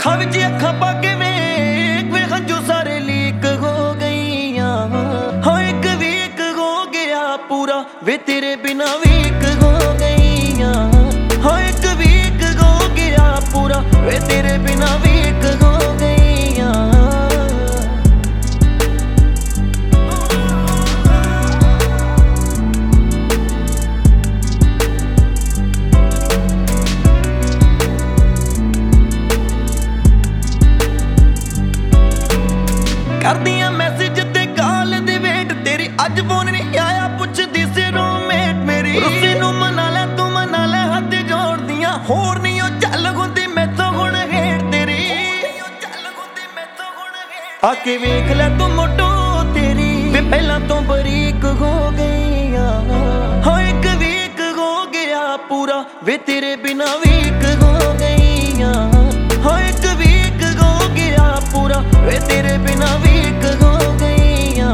ਅੱਖਾਂ ਵਿੱਚ ਅੱਖਾਂ ਪਾ ਕੇ ਵੇਖ ਵੇ ਹੰਝੂ ਸਾਰੇ ਲੀਕ ਹੋ ਗਈਆਂ। ਹਾਂ ਇੱਕ ਵੀਕ ਹੋ ਗਿਆ ਪੂਰਾ ਵੇ ਤੇਰੇ ਬਿਨਾ ਵੀਕ ਹੋ ਗਈਆਂ। ਹਾਂ ਇੱਕ ਵੀਕ ਹੋ ਗਿਆ ਪੂਰਾ ਵੇ ਤੇਰੇ ਬਿਨਾ ਵੀਕ ਹੋ ਗਈਆਂ। ਕਰਦੀਆਂ ਮੈਸੇਜ ਤੇ ਕਾਲ ਦੀ ਵੇਟ ਤੇਰੀ ਅੱਜ ਫੋਨ ਨਹੀਂ ਆਇਆ ਪੁੱਛਦੀ ਸੀ ਰੂਮੇਟ ਮੇਰੀ। ਰੁੱਸੇ ਨੂੰ ਮਨਾ ਲੈ ਤੂੰ ਮਨਾ ਲੈ ਹੱਥ ਜੋੜਦੀਆਂ ਹੋਰ ਨਹੀਂ ਉਹ ਚੱਲ ਹੁੰਦੀ ਮੈਥੋਂ ਹੁਣ ਹੇਠ ਤੇਰੀ। ਆ ਕੇ ਵੇਖ ਲੈ ਤੂੰ ਮੋਟੋ ਤੇਰੀ ਵੇ ਪਹਿਲਾਂ ਤੋਂ ਬਰੀਕ ਹੋ ਗਈਆਂ। ਹਾਂ ਇੱਕ ਵੀਕ ਹੋ ਗਿਆ ਪੂਰਾ ਵੇ ਤੇਰੇ ਬਿਨਾ ਵੀਕ ਹੋ ਗਈਆਂ। ਹਾਂ ਇੱਕ ਵੀਕ ਹੋ ਗਿਆ ਪੂਰਾ ਵੇ ਤੇਰੇ ਬਿਨਾ ਵੀਕ ਹੋ ਗਈਆਂ।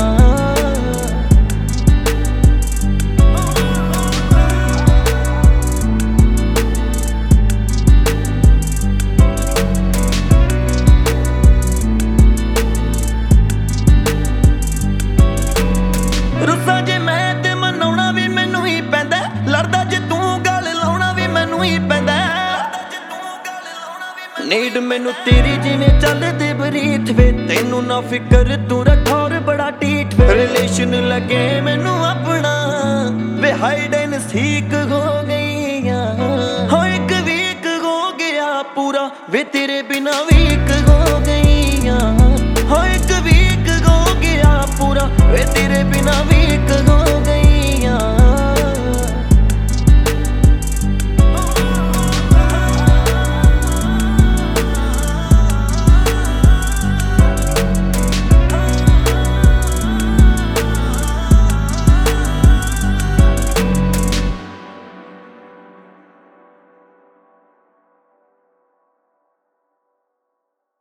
ਰੁੱਸਾ ਜੇ ਮੈਂ ਤੇ ਮਨਾਉਣਾ ਵੀ ਮੈਨੂੰ ਹੀ ਪੈਂਦਾ। ਲੜਦਾ ਜੇ ਤੂੰ ਗੱਲ ਲਾਉਣਾ ਵੀ ਮੈਨੂੰ ਹੀ ਪੈਂਦਾ। ਨੀਡ ਮੈਨੂੰ ਤੇਰੀ ਜਿਵੇਂ ਚੱਲਦੇ ਬਰੀਥ ਵੇ ਤੈਨੂੰ ਨਾ ਫਿਕਰ ਤੂੰ ਰੱਖੌਰ ਬੜਾ ਢੀਠ ਵੇ। ਰਿਲੇਸ਼ਨ ਲੱਗੇ ਮੈਨੂੰ ਆਪਣਾ ਵੇ ਹਾਈਡ ਐਂਡ ਸੀਕ ਹੋ ਗਈਆਂ। ਹਾਂ ਇੱਕ ਵੀਕ ਹੋ ਗਿਆ ਪੂਰਾ ਵੇ ਤੇਰੇ ਬਿਨਾ